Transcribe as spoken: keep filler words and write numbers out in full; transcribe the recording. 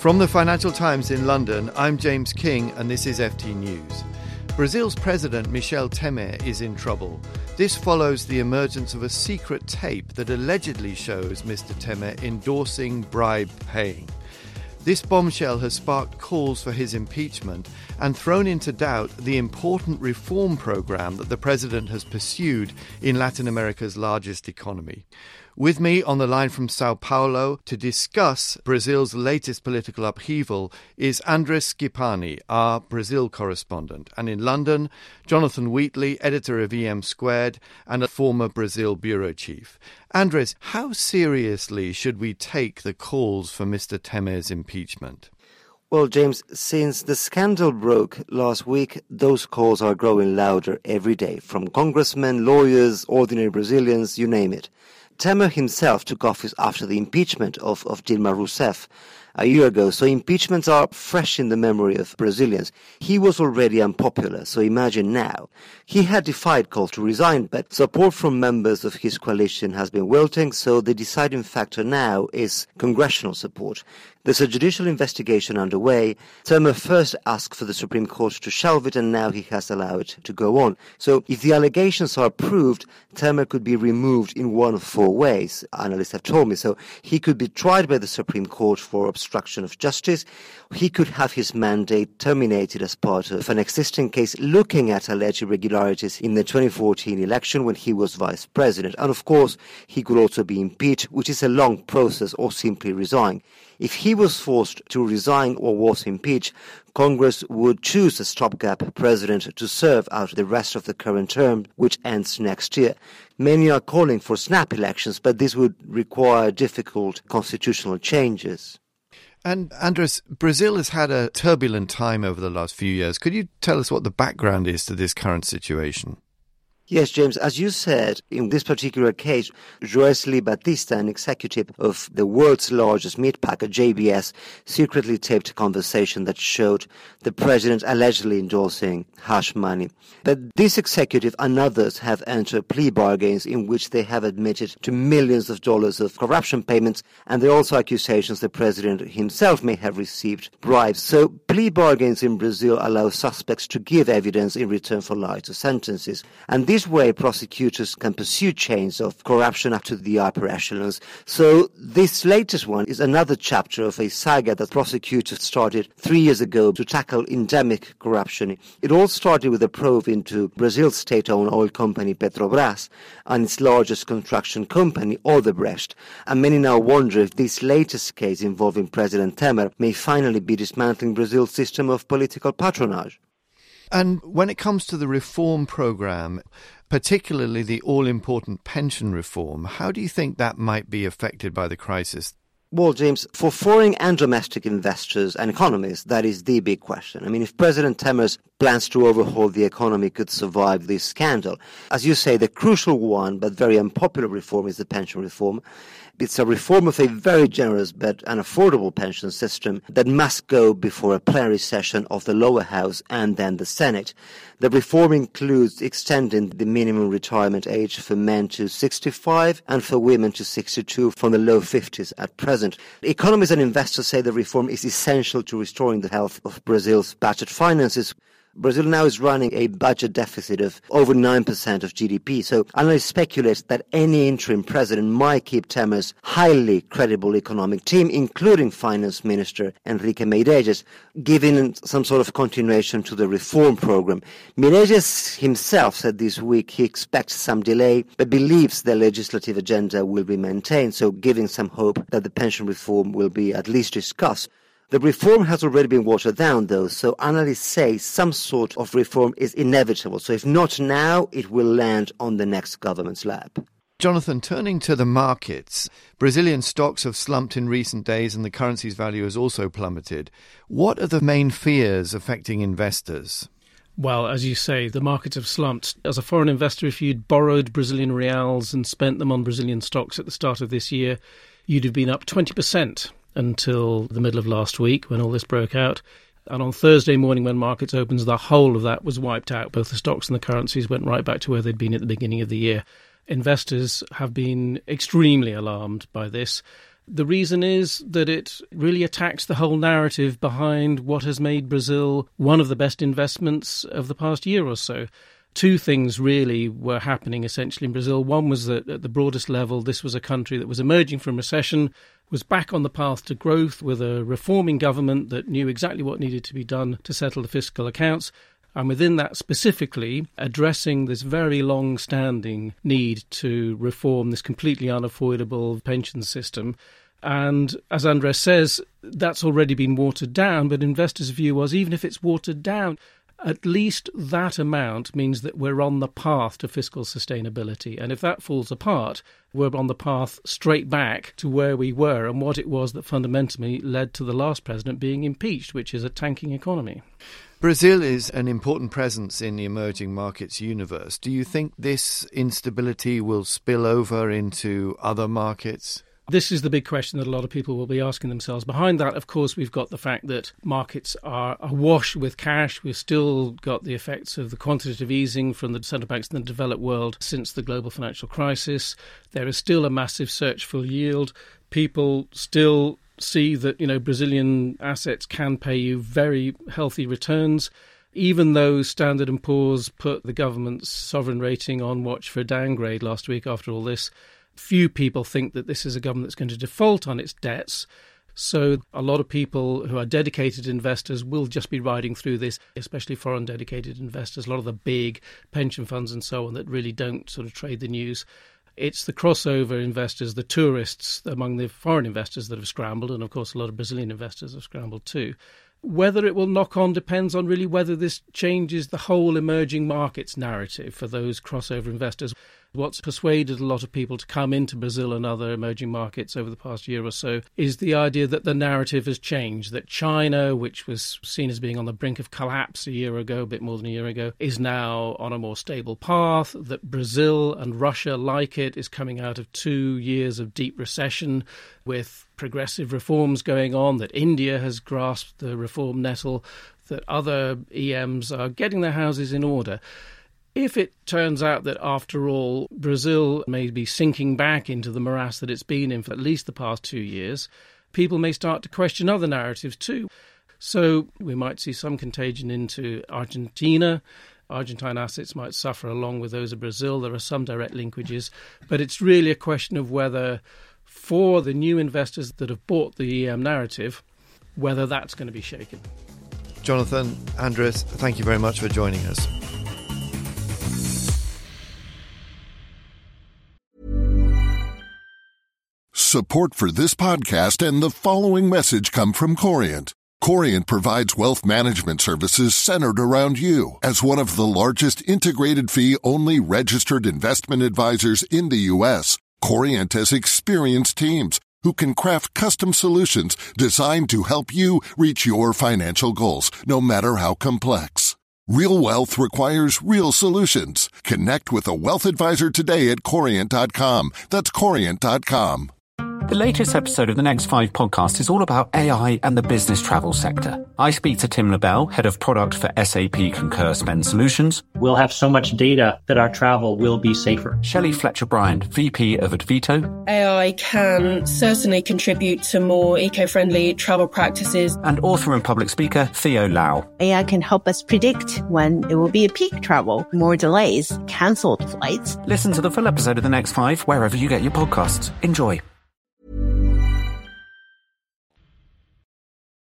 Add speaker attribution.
Speaker 1: From the Financial Times in London, I'm James King and this is F T News. Brazil's president Michel Temer is in trouble. This follows the emergence of a secret tape that allegedly shows Mister Temer endorsing bribe paying. This bombshell has sparked calls for his impeachment and thrown into doubt the important reform program that the president has pursued in Latin America's largest economy. With me on the line from Sao Paulo to discuss Brazil's latest political upheaval is Andres Schipani, our Brazil correspondent, and in London, Jonathan Wheatley, editor of E M Squared and a former Brazil bureau chief. Andres, how seriously should we take the calls for Mister Temer's impeachment?
Speaker 2: Well, James, since the scandal broke last week, those calls are growing louder every day, from congressmen, lawyers, ordinary Brazilians, you name it. Temer himself took office after the impeachment of, of Dilma Rousseff a year ago, so impeachments are fresh in the memory of Brazilians. He was already unpopular, so imagine now. He had defied calls to resign, but support from members of his coalition has been wilting, so the deciding factor now is congressional support. There's a judicial investigation underway. Temer first asked for the Supreme Court to shelve it, and now he has allowed it to go on. So if the allegations are proved, Temer could be removed in one of four ways, analysts have told me. So he could be tried by the Supreme Court for obstruction of justice. He could have his mandate terminated as part of an existing case looking at alleged irregularities in the twenty fourteen election when he was vice president. And of course, he could also be impeached, which is a long process, or simply resign. If he was forced to resign or was impeached, Congress would choose a stopgap president to serve out the rest of the current term, which ends next year. Many are calling for snap elections, but this would require difficult constitutional changes.
Speaker 1: And Andres, Brazil has had a turbulent time over the last few years. Could you tell us what the background is to this current situation?
Speaker 2: Yes, James, as you said, in this particular case, Joesley Batista, an executive of the world's largest meat packer, J B S, secretly taped a conversation that showed the president allegedly endorsing hush money. But this executive and others have entered plea bargains in which they have admitted to millions of dollars of corruption payments, and there are also accusations the president himself may have received bribes. So plea bargains in Brazil allow suspects to give evidence in return for lighter sentences. And this This way, prosecutors can pursue chains of corruption up to the upper echelons. So this latest one is another chapter of a saga that prosecutors started three years ago to tackle endemic corruption. It all started with a probe into Brazil's state-owned oil company Petrobras and its largest construction company, Odebrecht. And many now wonder if this latest case involving President Temer may finally be dismantling Brazil's system of political patronage.
Speaker 1: And when it comes to the reform programme, particularly the all-important pension reform, how do you think that might be affected by the crisis?
Speaker 2: Well, James, for foreign and domestic investors and economists, that is the big question. I mean, if President Temer's plans to overhaul the economy could survive this scandal, as you say, the crucial one but very unpopular reform is the pension reform. It's a reform of a very generous but unaffordable pension system that must go before a plenary session of the lower house and then the Senate. The reform includes extending the minimum retirement age for men to sixty-five and for women to sixty-two from the low fifties at present. Economists and investors say the reform is essential to restoring the health of Brazil's budget finances. Brazil now is running a budget deficit of over nine percent of G D P, so analysts speculate that any interim president might keep Temer's highly credible economic team, including Finance Minister Enrique Meirelles, giving some sort of continuation to the reform program. Meirelles himself said this week he expects some delay, but believes the legislative agenda will be maintained, so giving some hope that the pension reform will be at least discussed. The reform has already been watered down, though, so analysts say some sort of reform is inevitable. So if not now, it will land on the next government's lap.
Speaker 1: Jonathan, turning to the markets, Brazilian stocks have slumped in recent days and the currency's value has also plummeted. What are the main fears affecting investors?
Speaker 3: Well, as you say, the markets have slumped. As a foreign investor, if you'd borrowed Brazilian reals and spent them on Brazilian stocks at the start of this year, you'd have been up twenty percent. Until the middle of last week when all this broke out. And on Thursday morning when markets opens, the whole of that was wiped out. Both the stocks and the currencies went right back to where they'd been at the beginning of the year. Investors have been extremely alarmed by this. The reason is that it really attacks the whole narrative behind what has made Brazil one of the best investments of the past year or so. Two things really were happening essentially in Brazil. One was that at the broadest level, this was a country that was emerging from recession, was back on the path to growth with a reforming government that knew exactly what needed to be done to settle the fiscal accounts. And within that specifically, addressing this very long-standing need to reform this completely unavoidable pension system. And as Andres says, that's already been watered down, but investors' view was even if it's watered down, at least that amount means that we're on the path to fiscal sustainability. And if that falls apart, we're on the path straight back to where we were and what it was that fundamentally led to the last president being impeached, which is a tanking economy.
Speaker 1: Brazil is an important presence in the emerging markets universe. Do you think this instability will spill over into other markets?
Speaker 3: This is the big question that a lot of people will be asking themselves. Behind that, of course, we've got the fact that markets are awash with cash. We've still got the effects of the quantitative easing from the central banks in the developed world since the global financial crisis. There is still a massive search for yield. People still see that, you know, Brazilian assets can pay you very healthy returns. Even though Standard and Poor's put the government's sovereign rating on watch for a downgrade last week after all this, few people think that this is a government that's going to default on its debts. So a lot of people who are dedicated investors will just be riding through this, especially foreign dedicated investors, a lot of the big pension funds and so on that really don't sort of trade the news. It's the crossover investors, the tourists among the foreign investors that have scrambled, and of course a lot of Brazilian investors have scrambled too. Whether it will knock on depends on really whether this changes the whole emerging markets narrative for those crossover investors. What's persuaded a lot of people to come into Brazil and other emerging markets over the past year or so is the idea that the narrative has changed, that China, which was seen as being on the brink of collapse a year ago, a bit more than a year ago, is now on a more stable path, that Brazil and Russia, like it, is coming out of two years of deep recession with progressive reforms going on, that India has grasped the reform nettle, that other E Ms are getting their houses in order. If it turns out that, after all, Brazil may be sinking back into the morass that it's been in for at least the past two years, people may start to question other narratives too. So we might see some contagion into Argentina. Argentine assets might suffer along with those of Brazil. There are some direct linkages. But it's really a question of whether, for the new investors that have bought the E M narrative, whether that's going to be shaken.
Speaker 1: Jonathan, Andres, thank you very much for joining us.
Speaker 4: Support for this podcast and the following message come from Corient. Corient provides wealth management services centered around you. As one of the largest integrated fee-only registered investment advisors in the U S, Corient has experienced teams who can craft custom solutions designed to help you reach your financial goals, no matter how complex. Real wealth requires real solutions. Connect with a wealth advisor today at corient dot com. That's corient dot com.
Speaker 5: The latest episode of the Next Five podcast is all about A I and the business travel sector. I speak to Tim LaBelle, head of product for S A P Concur Spend Solutions.
Speaker 6: We'll have so much data that our travel will be safer.
Speaker 5: Shelley Fletcher-Bryant, V P of Advito.
Speaker 7: A I can certainly contribute to more eco-friendly travel practices.
Speaker 5: And author and public speaker Theo Lau.
Speaker 8: A I can help us predict when it will be a peak travel, more delays, cancelled flights.
Speaker 5: Listen to the full episode of the Next Five wherever you get your podcasts. Enjoy.